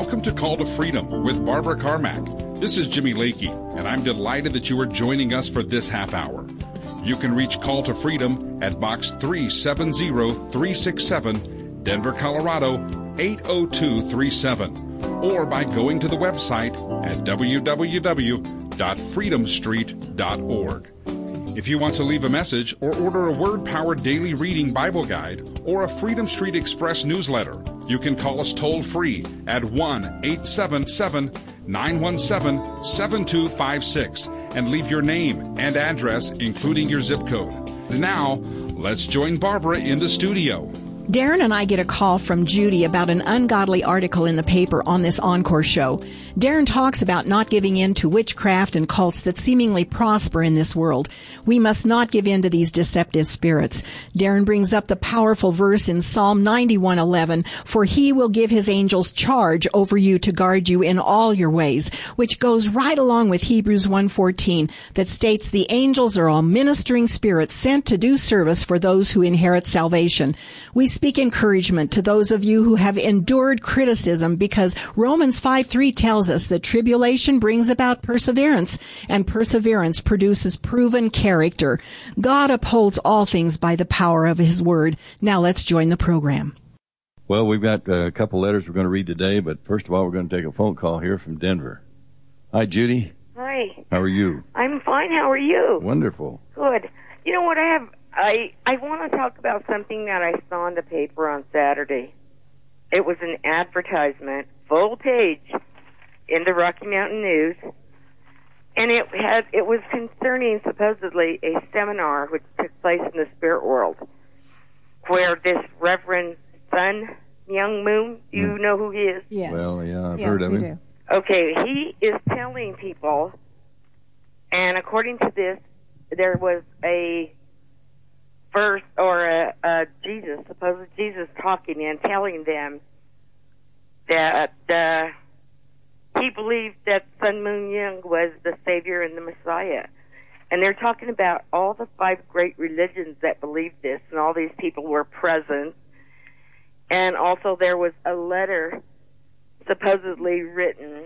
Welcome to Call to Freedom with Barbara Carmack. This is Jimmy Lakey, and I'm delighted that you are joining us for this half hour. You can reach Call to Freedom at Box 370367, Denver, Colorado 80237, or by going to the website at www.freedomstreet.org. If you want to leave a message or order a Word-Powered Daily Reading Bible Guide or a Freedom Street Express newsletter, you can call us toll-free at 1-877-917-7256 and leave your name and address, including your zip code. Now, let's join Barbara in the studio. Darren and I get a call from Judy about an ungodly article in the paper on this Encore show. Darren talks about not giving in to witchcraft and cults that seemingly prosper in this world. We must not give in to these deceptive spirits. Darren brings up the powerful verse in Psalm 91:11, "For he will give his angels charge over you to guard you in all your ways," which goes right along with Hebrews 1:14 that states the angels are all ministering spirits sent to do service for those who inherit salvation. We speak encouragement to those of you who have endured criticism because Romans 5:3 tells us that tribulation brings about perseverance, and perseverance produces proven character. God upholds all things by the power of His Word. Now let's join the program. Well, we've got a couple letters we're going to read today, but first of all, we're going to take a phone call here from Denver. Hi, Judy. Hi. How are you? I'm fine. How are you? Wonderful. Good. You know what I want to talk about something that I saw in the paper on Saturday. It was an advertisement, full page, in the Rocky Mountain News, and it was concerning supposedly a seminar which took place in the spirit world, where this Reverend Sun Myung Moon, do you know who he is? Yes. Well, yeah, I've heard of him. Do. Okay, he is telling people, and according to this, there was a verse or a Jesus, supposed Jesus talking and telling them that he believed that Sun Moon Young was the Savior and the Messiah. And they're talking about all the 5 great religions that believed this, and all these people were present. And also there was a letter supposedly written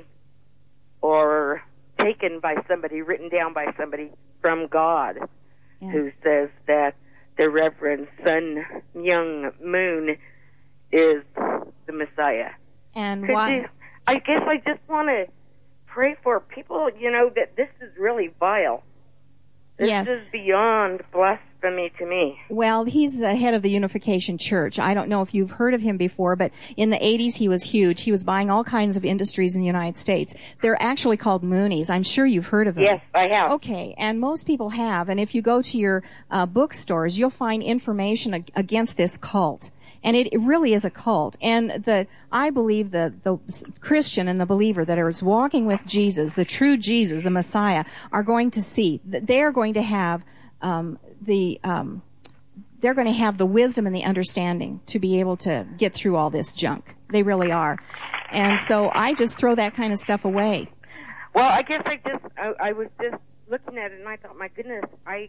or taken by somebody, written down by somebody from God, Yes. who says that the Reverend Sun Myung Moon is the Messiah. And why? I guess I just want to pray for people, that this is really vile. This is beyond blasphemy to me. Well, he's the head of the Unification Church. I don't know if you've heard of him before, but in the 80s he was huge. He was buying all kinds of industries in the United States. They're actually called Moonies. I'm sure you've heard of them. Yes, I have. Okay, and most people have. And if you go to your bookstores, you'll find information against this cult. And it really is a cult. And I believe the Christian and the believer that is walking with Jesus, the true Jesus, the Messiah, are going to see that they are going to have they're going to have the wisdom and the understanding to be able to get through all this junk. They really are. And so I just throw that kind of stuff away. Well, I guess I was just looking at it and I thought, my goodness, I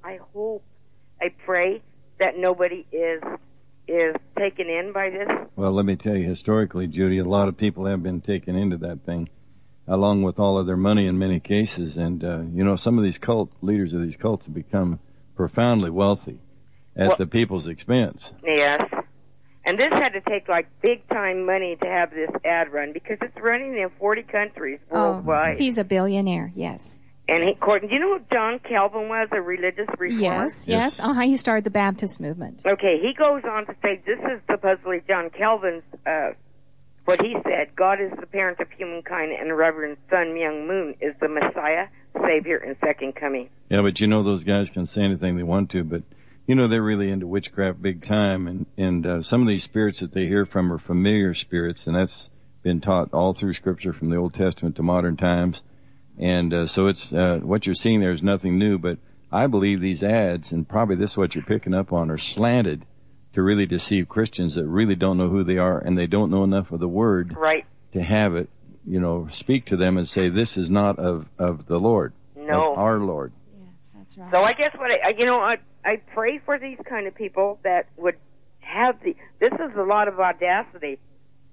pray that nobody is taken in by this. Well, let me tell you, historically, Judy, a lot of people have been taken into that thing, along with all of their money in many cases. And, some of these leaders of these cults have become profoundly wealthy at the people's expense. Yes. And this had to take, big-time money to have this ad run, because it's running in 40 countries worldwide. Oh, he's a billionaire, yes. And do you know who John Calvin was, a religious reformer? Yes. He started the Baptist movement. Okay, he goes on to say, this is supposedly John Calvin's, what he said, God is the parent of humankind, and Reverend Sun Myung Moon is the Messiah, Savior, and second coming. Yeah, but those guys can say anything they want to, but, they're really into witchcraft big time, and some of these spirits that they hear from are familiar spirits, and that's been taught all through Scripture from the Old Testament to modern times. And so it's what you're seeing there is nothing new, but I believe these ads, and probably this is what you're picking up on, are slanted to really deceive Christians that really don't know who they are, and they don't know enough of the Word to have it, speak to them and say, this is not of the Lord, of our Lord. Yes, that's right. So I guess what I pray for these kind of people that would have this is a lot of audacity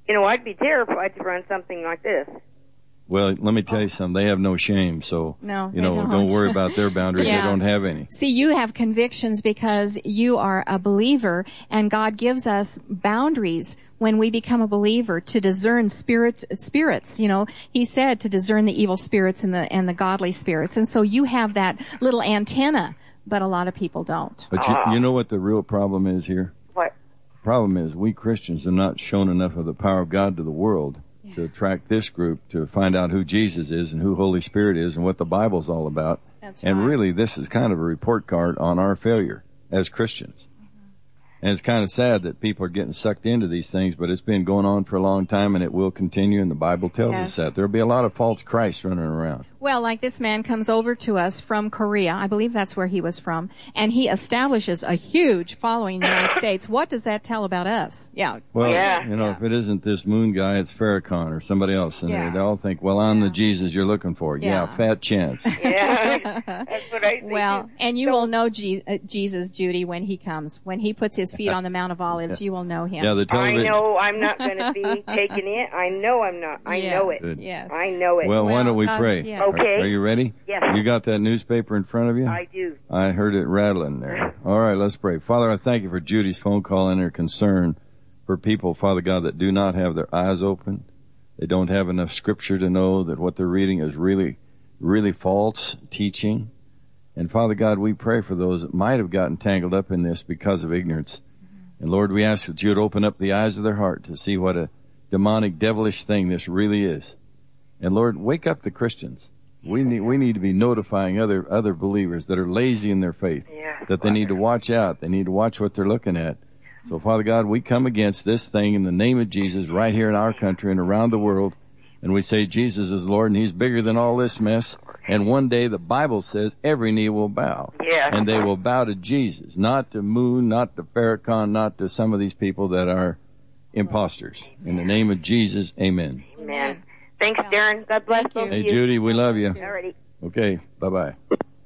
I'd be terrified to run something like this. Well, let me tell you something. They have no shame, so no, don't worry about their boundaries. Yeah. They don't have any. See, you have convictions because you are a believer, and God gives us boundaries when we become a believer to discern spirits. He said to discern the evil spirits and the godly spirits, and so you have that little antenna, but a lot of people don't. But you know what the real problem is here? What? The problem is we Christians have not shown enough of the power of God to the world to attract this group to find out who Jesus is and who Holy Spirit is and what the Bible's all about. That's and right. really, this is kind of a report card on our failure as Christians. And it's kind of sad that people are getting sucked into these things, but it's been going on for a long time, and it will continue, and the Bible tells us that. There'll be a lot of false Christs running around. Well, like this man comes over to us from Korea. I believe that's where he was from. And he establishes a huge following in the United States. What does that tell about us? Yeah. Well, Yeah. if it isn't this moon guy, it's Farrakhan or somebody else. And they all think, well, I'm the Jesus you're looking for. Yeah, fat chance. Yeah, that's what I think. Well, and you will know Jesus, Judy, when he comes. When he puts his feet on the Mount of Olives, you will know him. Yeah, the I television. know I'm not going to be taking it. I know I'm not. I know it. Good. Yes. I know it. Well, why don't we pray? yes. Okay. Are you ready? Yes. You got that newspaper in front of you? I do. I heard it rattling there. All right, let's pray. Father, I thank you for Judy's phone call and her concern for people, Father God, that do not have their eyes open. They don't have enough scripture to know that what they're reading is really, really false teaching. And Father God, we pray for those that might have gotten tangled up in this because of ignorance. And Lord, we ask that you would open up the eyes of their heart to see what a demonic, devilish thing this really is. And Lord, wake up the Christians. We need to be notifying other believers that are lazy in their faith, that they need to watch out. They need to watch what they're looking at. So, Father God, we come against this thing in the name of Jesus right here in our country and around the world. And we say Jesus is Lord, and he's bigger than all this mess. And one day the Bible says every knee will bow. Yeah. And they will bow to Jesus, not to Moon, not to Farrakhan, not to some of these people that are imposters. In the name of Jesus, amen. Amen. Thanks, Darren. God bless both of Hey, you. Judy, we love you. Alrighty. Okay, bye-bye.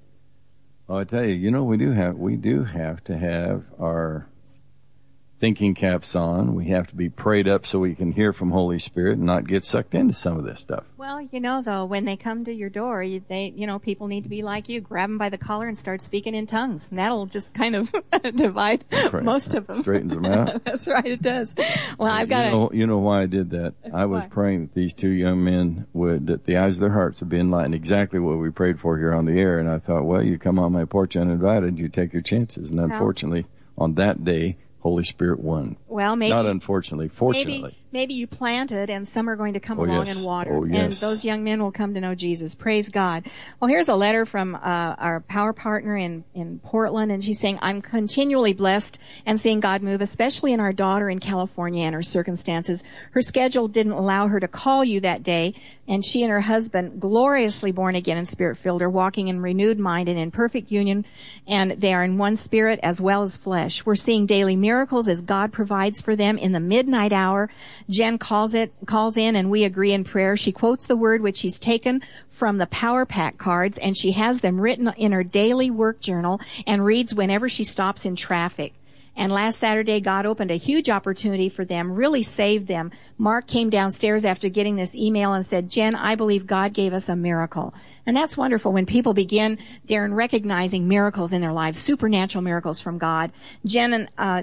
Oh, I tell you, we do have to have our thinking caps on. We have to be prayed up so we can hear from Holy Spirit and not get sucked into some of this stuff. Well, though, when they come to your door, people need to be like you. Grab them by the collar and start speaking in tongues. And that'll just kind of divide most of them. Straightens them out. That's right, it does. Well, I've got You know why I did that? I was praying that these two young men that the eyes of their hearts would be enlightened, exactly what we prayed for here on the air. And I thought, well, you come on my porch uninvited, you take your chances. And unfortunately, on that day, Holy Spirit won. Well, maybe. Not unfortunately, fortunately. Maybe you planted and some are going to come along and water. Oh, yes. And those young men will come to know Jesus. Praise God. Well, here's a letter from our power partner in Portland, and she's saying, I'm continually blessed and seeing God move, especially in our daughter in California and her circumstances. Her schedule didn't allow her to call you that day, and she and her husband, gloriously born again and spirit-filled, are walking in renewed mind and in perfect union, and they are in one spirit as well as flesh. We're seeing daily miracles as God provides for them in the midnight hour. Jen calls in and we agree in prayer. She quotes the word which she's taken from the Power Pack cards, and she has them written in her daily work journal and reads whenever she stops in traffic. And last Saturday, God opened a huge opportunity for them, really saved them. Mark came downstairs after getting this email and said, Jen, I believe God gave us a miracle. And that's wonderful when people begin, Darren, recognizing miracles in their lives, supernatural miracles from God. Jen and,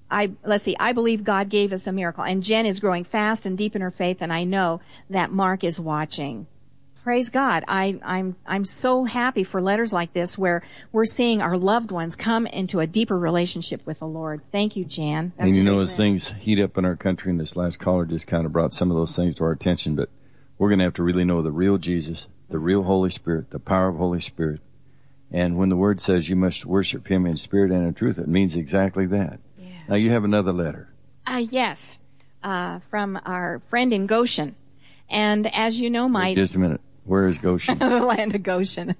I believe God gave us a miracle. And Jen is growing fast and deep in her faith, and I know that Mark is watching. Praise God. I'm so happy for letters like this where we're seeing our loved ones come into a deeper relationship with the Lord. Thank you, Jan. That's as things heat up in our country, and this last caller just kind of brought some of those things to our attention, but we're going to have to really know the real Jesus, the real Holy Spirit, the power of Holy Spirit. And when the Word says you must worship Him in spirit and in truth, it means exactly that. Yes. Now you have another letter. Yes, from our friend in Goshen. And as you know, Just a minute. Where is Goshen? The land of Goshen.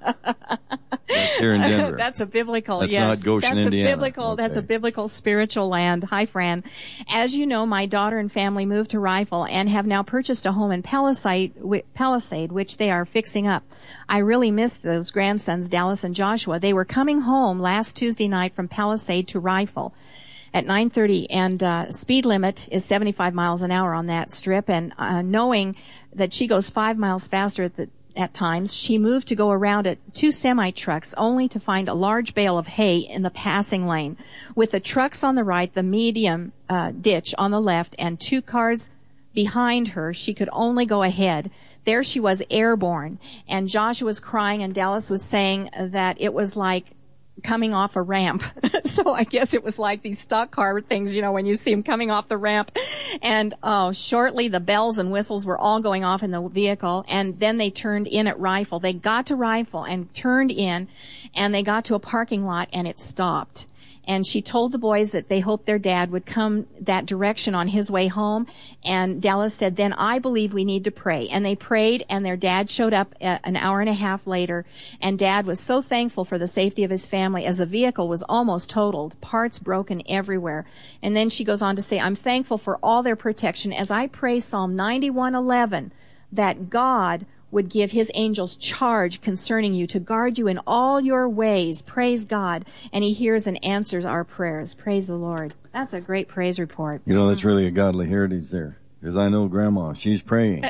That's here in Denver. That's a biblical, that's yes. Not Goshen, that's Indiana. A biblical, That's a biblical spiritual land. Hi, Fran. As you know, my daughter and family moved to Rifle and have now purchased a home in Palisade, which they are fixing up. I really miss those grandsons, Dallas and Joshua. They were coming home last Tuesday night from Palisade to Rifle. at 9:30, and speed limit is 75 miles an hour on that strip. And knowing that she goes 5 miles faster at times, she moved to go around at 2 semi-trucks only to find a large bale of hay in the passing lane. With the trucks on the right, the medium ditch on the left, and 2 cars behind her, she could only go ahead. There she was, airborne. And Joshua was crying, and Dallas was saying that it was like coming off a ramp. So I guess it was like these stock car things, when you see them coming off the ramp. And shortly the bells and whistles were all going off in the vehicle, and then they turned in at Rifle. They got to Rifle and turned in, and they got to a parking lot, and it stopped. And she told the boys that they hoped their dad would come that direction on his way home. And Dallas said, then I believe we need to pray. And they prayed, and their dad showed up an hour and a half later. And Dad was so thankful for the safety of his family, as the vehicle was almost totaled, parts broken everywhere. And then she goes on to say, I'm thankful for all their protection as I pray Psalm 91:11, that God would give his angels charge concerning you to guard you in all your ways. Praise God. And he hears and answers our prayers. Praise the Lord. That's a great praise report. That's really a godly heritage there. Because I know Grandma, she's praying.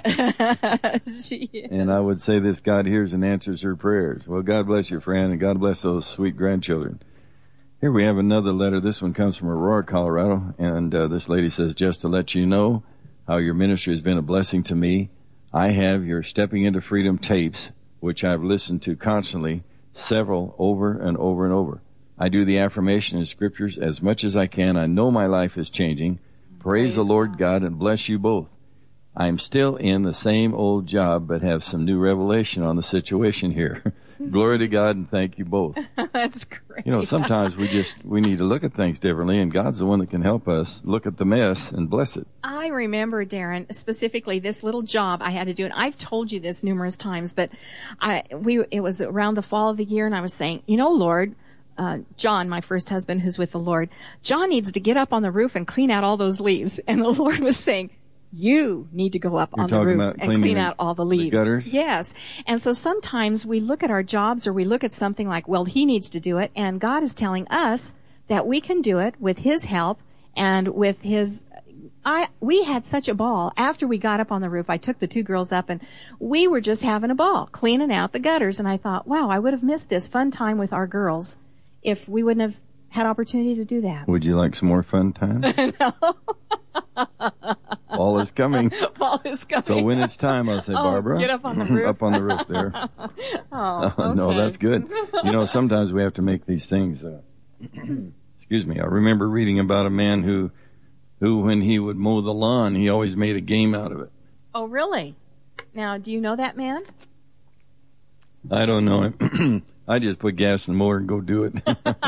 She is. And I would say this, God hears and answers her prayers. Well, God bless you, friend, and God bless those sweet grandchildren. Here we have another letter. This one comes from Aurora, Colorado. And this lady says, just to let you know how your ministry has been a blessing to me, I have your Stepping into Freedom tapes, which I've listened to constantly, several over and over and over. I do the affirmation and scriptures as much as I can. I know my life is changing. Praise the Lord God, and bless you both. I'm still in the same old job, but have some new revelation on the situation here. Glory to God, and thank you both. That's great. Sometimes we need to look at things differently, and God's the one that can help us look at the mess and bless it. I remember, Darren, specifically this little job I had to do, and I've told you this numerous times, but it was around the fall of the year, and I was saying, Lord, John, my first husband who's with the Lord, John needs to get up on the roof and clean out all those leaves. And the Lord was saying, you need to go up on the roof and clean out all the leaves. The gutters? Yes. And so sometimes we look at our jobs, or we look at something like, well, he needs to do it. And God is telling us that we can do it with his help and with his... We had such a ball after we got up on the roof. I took the 2 girls up, and we were just having a ball cleaning out the gutters. And I thought, wow, I would have missed this fun time with our girls if we wouldn't have had opportunity to do that. Would you like some more fun time? No. Fall is coming. Fall is coming. So when it's time, I'll say, Barbara, get up on the roof. Up on the roof there. Okay. No, that's good. Sometimes we have to make these things. Excuse me. I remember reading about a man who, when he would mow the lawn, he always made a game out of it. Oh, really? Now, do you know that man? I don't know him. I just put gas in the motor and go do it.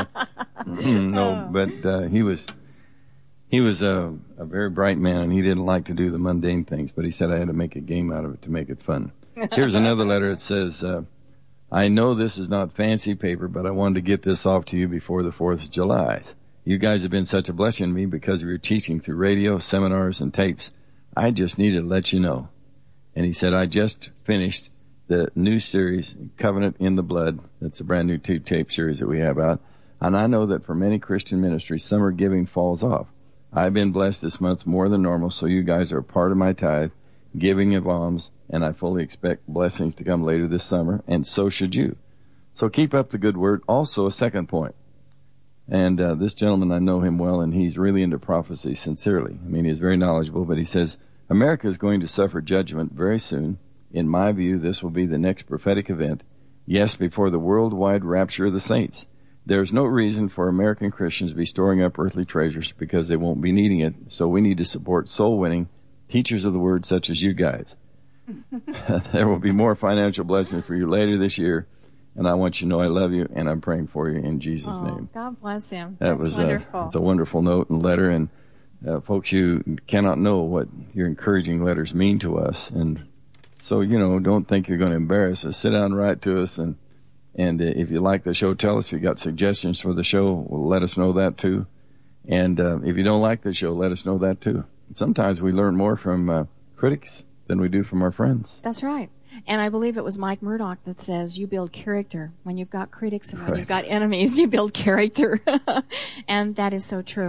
No, but he was a very bright man, and he didn't like to do the mundane things, but he said I had to make a game out of it to make it fun. Here's another letter. It says, I know this is not fancy paper, but I wanted to get this off to you before the 4th of July. You guys have been such a blessing to me because of your teaching through radio, seminars, and tapes. I just needed to let you know. And he said, I just finished the new series, Covenant in the Blood. That's a brand new 2-tape series that we have out. And I know that for many Christian ministries, summer giving falls off. I've been blessed this month more than normal, so you guys are a part of my tithe, giving of alms, and I fully expect blessings to come later this summer, and so should you. So keep up the good word. Also, a second point. And this gentleman, I know him well, and he's really into prophecy sincerely. I mean, he's very knowledgeable, but he says, America is going to suffer judgment very soon. In my view, this will be the next prophetic event. Yes, before the worldwide rapture of the saints. There's no reason for American Christians to be storing up earthly treasures because they won't be needing it. So we need to support soul-winning teachers of the word such as you guys. There will be more financial blessings for you later this year. And I want you to know I love you, and I'm praying for you in Jesus' name. God bless him. That's wonderful. It's a wonderful note and letter. And folks, you cannot know what your encouraging letters mean to us. And so, don't think you're going to embarrass us. Sit down and write to us. And if you like the show, tell us. If you got suggestions for the show, let us know that too. And if you don't like the show, let us know that too. Sometimes we learn more from critics than we do from our friends. That's right. And I believe it was Mike Murdoch that says you build character. When you've got critics and when you've got enemies, you build character. And that is so true.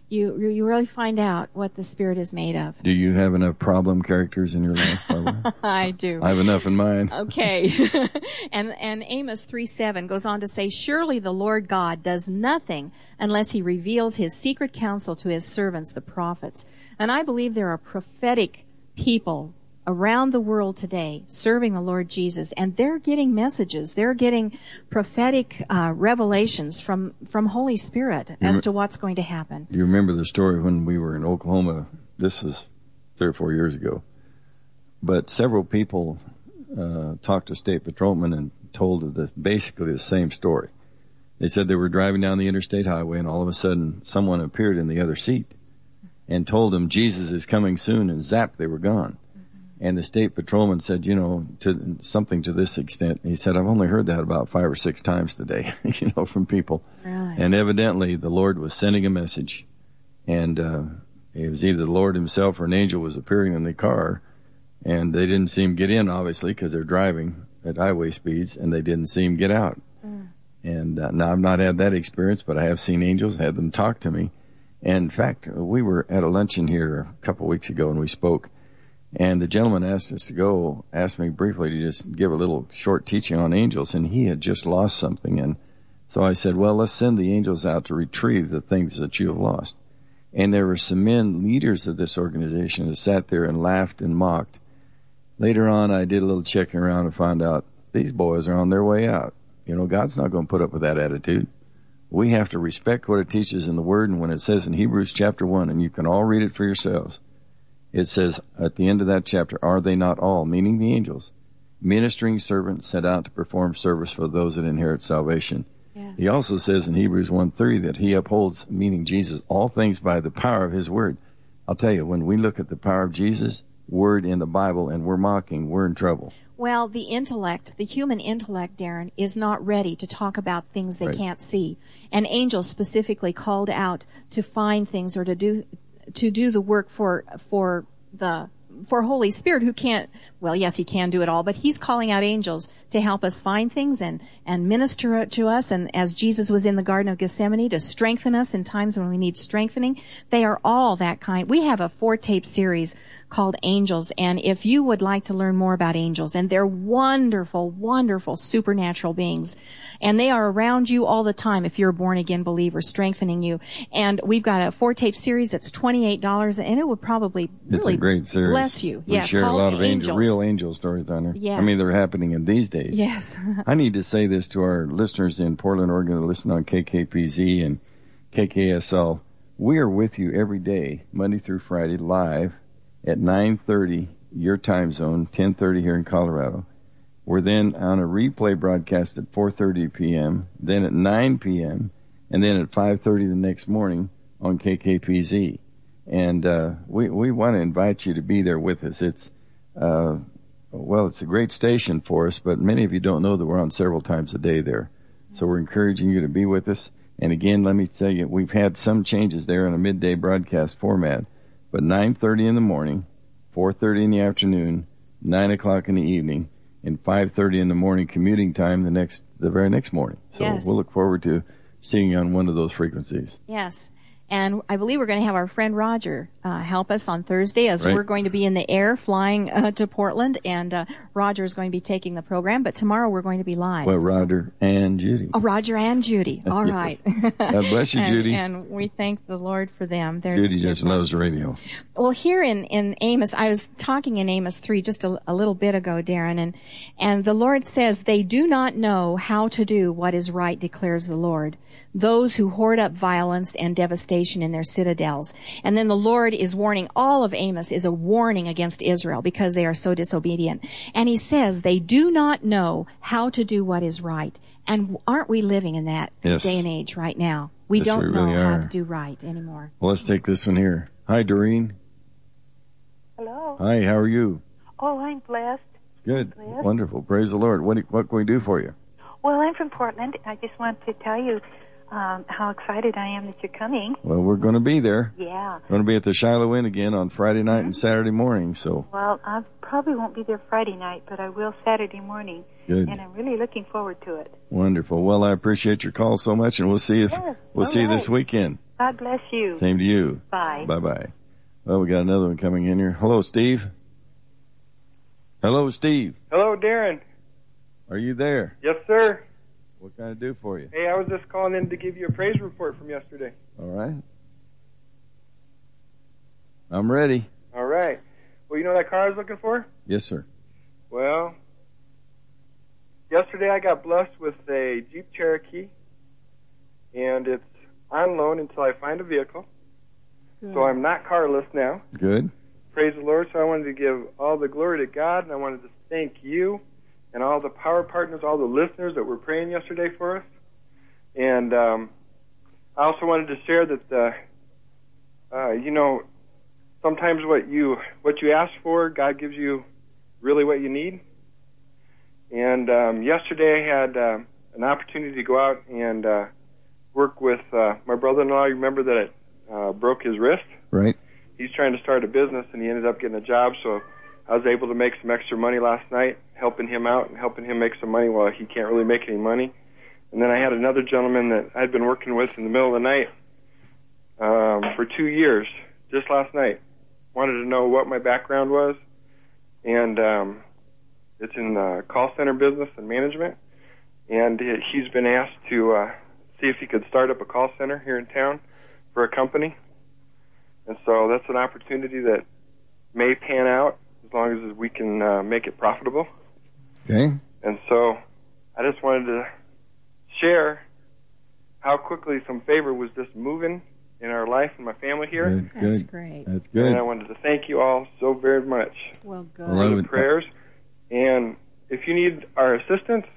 you really find out what the Spirit is made of. Do you have enough problem characters in your life, Barbara? I do. I have enough in mine. Okay. and Amos 3:7 goes on to say, surely the Lord God does nothing unless he reveals his secret counsel to his servants, the prophets. And I believe there are prophetic people around the world today serving the Lord Jesus, and they're getting messages. They're getting prophetic revelations from Holy Spirit as to what's going to happen. Do you remember the story when we were in Oklahoma? This was 3 or 4 years ago. But several people talked to state patrolmen and told basically the same story. They said they were driving down the interstate highway, and all of a sudden someone appeared in the other seat and told them Jesus is coming soon, and zap, they were gone. And the state patrolman said, to something to this extent. He said, I've only heard that about 5 or 6 times today, from people. Really? And evidently the Lord was sending a message. And it was either the Lord himself or an angel was appearing in the car. And they didn't see him get in, obviously, because they're driving at highway speeds, and they didn't see him get out. And now I've not had that experience, but I have seen angels, had them talk to me. And in fact, we were at a luncheon here a couple of weeks ago, and we spoke. And the gentleman asked me briefly to just give a little short teaching on angels, and he had just lost something. And so I said, well, let's send the angels out to retrieve the things that you have lost. And there were some men, leaders of this organization, that sat there and laughed and mocked. Later on, I did a little checking around and found out these boys are on their way out. God's not going to put up with that attitude. We have to respect what it teaches in the Word, and when it says in Hebrews chapter 1, and you can all read it for yourselves, it says at the end of that chapter, are they not all, meaning the angels, ministering servants sent out to perform service for those that inherit salvation? Yes. He also says in Hebrews 1:3 that he upholds, meaning Jesus, all things by the power of his word. I'll tell you, when we look at the power of Jesus' word in the Bible and we're mocking, we're in trouble. Well, the human intellect, Darren, is not ready to talk about things they can't see. And angels specifically called out to find things or to do the work for Holy Spirit, who can't, well, yes, he can do it all, but he's calling out angels to help us find things and minister to us. And as Jesus was in the Garden of Gethsemane, to strengthen us in times when we need strengthening. They are all that kind. We have a 4-tape series called Angels. And if you would like to learn more about angels, and they're wonderful, wonderful supernatural beings, and they are around you all the time if you're a born-again believer, strengthening you. And we've got a 4-tape series that's $28, and it would probably really it's a great series. Bless you. We share a lot of real angel stories on there. Yes. I mean, they're happening in these days. Yes. I need to say this to our listeners in Portland, Oregon, that listen on KKPZ and KKSL. We are with you every day, Monday through Friday, live at 9:30 your time zone, 10:30 here in Colorado. We're then on a replay broadcast at 4:30 p.m., then at 9 p.m., and then at 5:30 the next morning on KKPZ. And we want to invite you to be there with us. It's it's a great station for us, but many of you don't know that we're on several times a day there. So we're encouraging you to be with us. And again, let me tell you, we've had some changes there in a midday broadcast format. But 9:30 in the morning, 4:30 in the afternoon, 9 o'clock in the evening, and 5:30 in the morning commuting time the very next morning. So We'll look forward to seeing you on one of those frequencies. Yes. And I believe we're going to have our friend Roger help us on Thursday, as we're going to be in the air flying to Portland, and Roger is going to be taking the program. But tomorrow we're going to be live. Well, Roger and Judy. Oh, Roger and Judy. All right. God bless you, Judy. And we thank the Lord for them. Judy just loves the radio. Well, here in Amos, I was talking in Amos 3 just a little bit ago, Darren, and the Lord says, they do not know how to do what is right, declares the Lord. Those who hoard up violence and devastation in their citadels. And then the Lord is warning, all of Amos is a warning against Israel because they are so disobedient. And he says they do not know how to do what is right. And aren't we living in that day and age right now? We don't know how to do right anymore. Well, let's take this one here. Hi, Doreen. Hello. Hi, how are you? Oh, I'm blessed. Good. Wonderful. Praise the Lord. What can we do for you? Well, I'm from Portland. I just want to tell you how excited I am that you're coming. Well, we're going to be there. Yeah. We're going to be at the Shiloh Inn again on Friday night and Saturday morning. So. Well, I probably won't be there Friday night, but I will Saturday morning. Good. And I'm really looking forward to it. Wonderful. Well, I appreciate your call so much, and we'll see you. Yes. We'll see you this weekend. God bless you. Same to you. Bye. Bye-bye. Well, we got another one coming in here. Hello, Steve. Hello, Steve. Hello, Darren. Are you there? Yes, sir. What can I do for you? Hey, I was just calling in to give you a praise report from yesterday. All right. I'm ready. All right. Well, you know that car I was looking for? Yes, sir. Well, yesterday I got blessed with a Jeep Cherokee, and it's on loan until I find a vehicle. Good. So I'm not carless now. Good. Praise the Lord. So I wanted to give all the glory to God, and I wanted to thank you and all the power partners, all the listeners that were praying yesterday for us. And I also wanted to share that, sometimes what you ask for, God gives you really what you need. And yesterday I had an opportunity to go out and work with my brother-in-law. You remember that broke his wrist? Right. He's trying to start a business, and he ended up getting a job, so I was able to make some extra money last night, helping him out and helping him make some money while he can't really make any money. And then I had another gentleman that I'd been working with in the middle of the night for 2 years, just last night. Wanted to know what my background was, and it's in the call center business and management, and he's been asked to see if he could start up a call center here in town for a company. And so that's an opportunity that may pan out as long as we can make it profitable. Okay. And so I just wanted to share how quickly some favor was just moving in our life and my family here. Good, That's good. great. That's good. And I wanted to thank you all so very much Well, good. Well, I for would- the prayers. And if you need our assistance,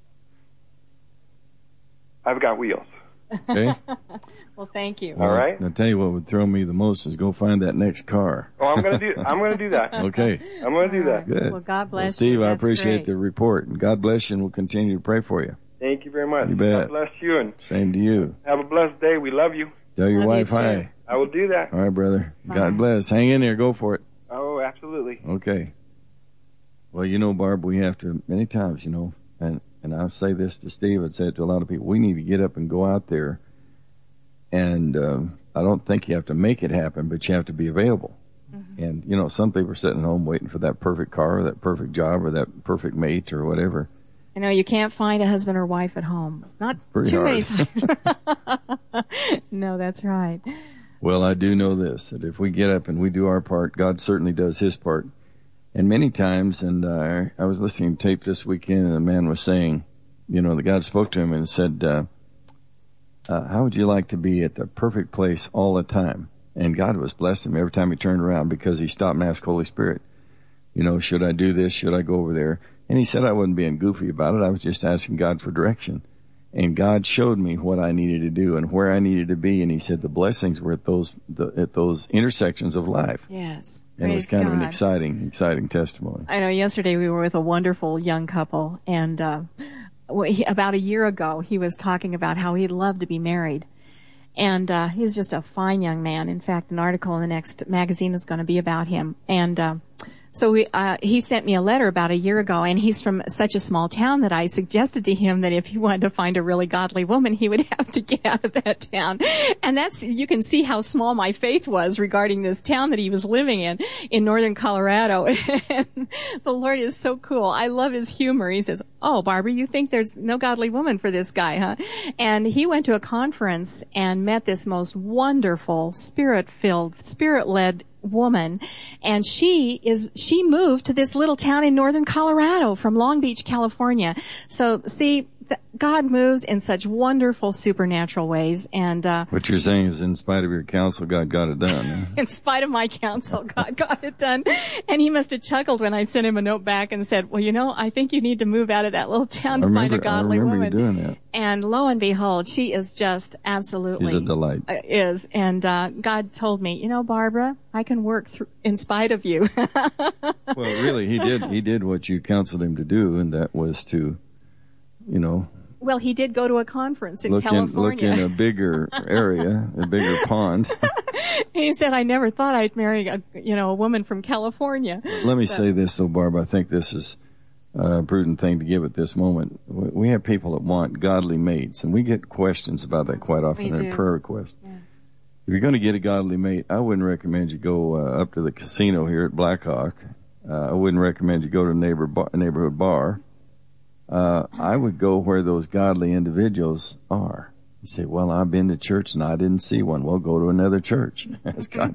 I've got wheels. Okay. Well, thank you. All right. I'll tell you what would throw me the most is go find that next car. Oh, I'm gonna do that. Okay. I'm gonna do that. Good. Well, God bless Well, Steve, you. I That's appreciate great. the report. And God bless you, and we'll continue to pray for you. Thank you very much. You bet. God bless you, and Same to you. have a blessed day. We love you. Tell your Love you wife too. hi. I will do that. All right, brother. Bye. God bless. Hang in there. Go for it. Oh, absolutely. Okay. Well, Barb, we have to, many times, and I'll say this to Steve, I'd say it to a lot of people, we need to get up and go out there. And I don't think you have to make it happen, but you have to be available. Mm-hmm. And, some people are sitting at home waiting for that perfect car or that perfect job or that perfect mate or whatever. I know you can't find a husband or wife at home. Not Pretty too many hard. times. No, that's right. Well, I do know this, that if we get up and we do our part, God certainly does his part. And many times, and I was listening to tape this weekend, and the man was saying, that God spoke to him and said, how would you like to be at the perfect place all the time? And God was blessing him every time he turned around because he stopped and asked Holy Spirit, should I do this? Should I go over there? And he said I wasn't being goofy about it. I was just asking God for direction. And God showed me what I needed to do and where I needed to be. And he said the blessings were at those intersections of life. Yes. And it was kind of an exciting testimony. I know yesterday we were with a wonderful young couple, and about a year ago he was talking about how he'd love to be married. And he's just a fine young man. In fact, an article in the next magazine is going to be about him. And so he sent me a letter about a year ago, and he's from such a small town that I suggested to him that if he wanted to find a really godly woman, he would have to get out of that town. And you can see how small my faith was regarding this town that he was living in northern Colorado. And the Lord is so cool. I love his humor. He says, "Oh, Barbara, you think there's no godly woman for this guy, huh?" And he went to a conference and met this most wonderful, spirit-filled, spirit-led woman, and she moved to this little town in northern Colorado from Long Beach, California. So see, God moves in such wonderful supernatural ways, and what you're saying is, in spite of your counsel, God got it done. in spite of my counsel, God got it done. And he must have chuckled when I sent him a note back and said, "Well, I think you need to move out of that little town to find a godly I remember woman." you doing that. And lo and behold, she is just absolutely She's a delight. And God told me, Barbara, I can work in spite of you. Well, really, he did what you counseled him to do, and that was to, Well, he did go to a conference in look California. in a bigger area, a bigger pond. He said, "I never thought I'd marry a woman from California." Let me say this, though, Barb. I think this is a prudent thing to give at this moment. We have people that want godly mates, and we get questions about that quite often We in do. prayer requests. Yes. if you're going to get a godly mate, I wouldn't recommend you go up to the casino here at Blackhawk. I wouldn't recommend you go to a neighborhood bar. I would go where those godly individuals are. You say, well, I've been to church and I didn't see one. Well, go to another church. Ask God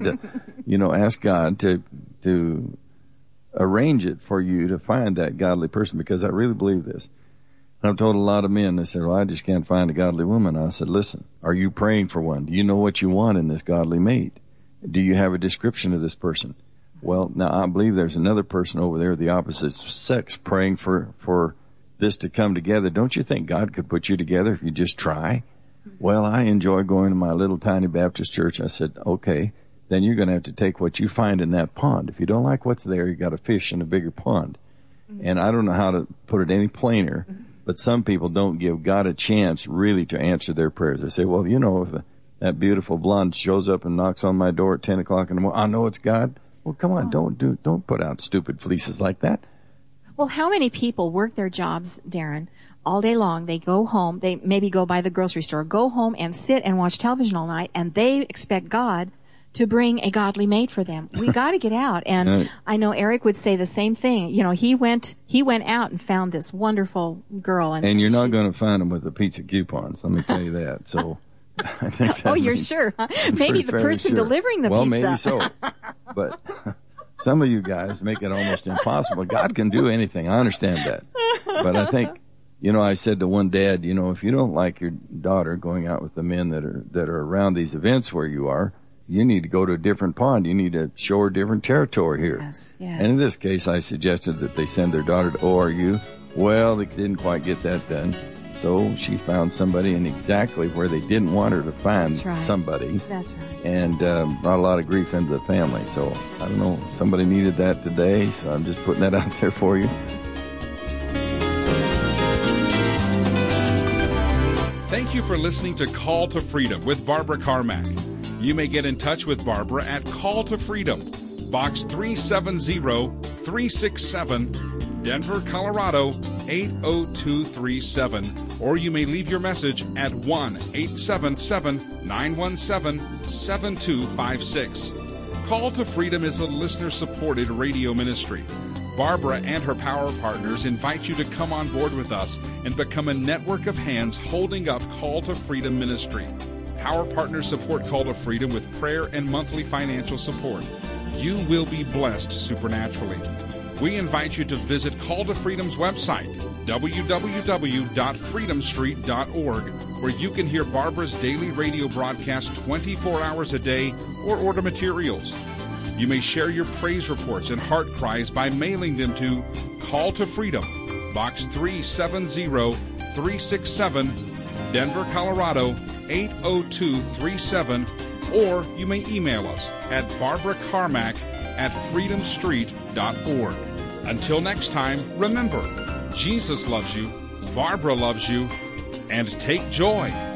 to arrange it for you to find that godly person, because I really believe this. And I've told a lot of men, they said, well, I just can't find a godly woman. I said, listen, are you praying for one? Do you know what you want in this godly mate? Do you have a description of this person? Well, now I believe there's another person over there, the opposite sex, praying for this to come together. Don't you think God could put you together if you just try? Well, I enjoy going to my little tiny Baptist church. I said, okay, then you're going to have to take what you find in that pond. If you don't like what's there, you got to fish in a bigger pond. And I don't know how to put it any plainer, but some people don't give God a chance really to answer their prayers. They say, well, if that beautiful blonde shows up and knocks on my door at 10 o'clock in the morning, I know it's God. Well, come on, don't put out stupid fleeces like that. Well, how many people work their jobs, Darren, all day long? They go home, they maybe go by the grocery store, go home and sit and watch television all night, and they expect God to bring a godly mate for them. We got to get out. And I know Eric would say the same thing. He went out and found this wonderful girl. And you're not going to find them with the pizza coupons, let me tell you that. So I think that you're sure? Huh? Maybe the person delivering the pizza. Well, maybe so. But some of you guys make it almost impossible. God can do anything. I understand that. But I think, I said to one dad, if you don't like your daughter going out with the men that are around these events where you are, you need to go to a different pond. You need to show her different territory here. Yes. And in this case, I suggested that they send their daughter to ORU. Well, they didn't quite get that done. So she found somebody in exactly where they didn't want her to find somebody. That's right. And brought a lot of grief into the family. So, I don't know, somebody needed that today, so I'm just putting that out there for you. Thank you for listening to Call to Freedom with Barbara Carmack. You may get in touch with Barbara at Call to Freedom, Box 370-367, Denver, Colorado 80237, or you may leave your message at 1-877-917-7256. Call to Freedom is a listener-supported radio ministry. Barbara and her power partners invite you to come on board with us and become a network of hands holding up Call to Freedom ministry. Our partners support Call to Freedom with prayer and monthly financial support. You will be blessed supernaturally. We invite you to visit Call to Freedom's website, www.freedomstreet.org, where you can hear Barbara's daily radio broadcast 24 hours a day or order materials. You may share your praise reports and heart cries by mailing them to Call to Freedom, Box 370-367, Denver, Colorado 80237, or you may email us at barbaracarmack@freedomstreet.org. Until next time, remember, Jesus loves you, Barbara loves you, and take joy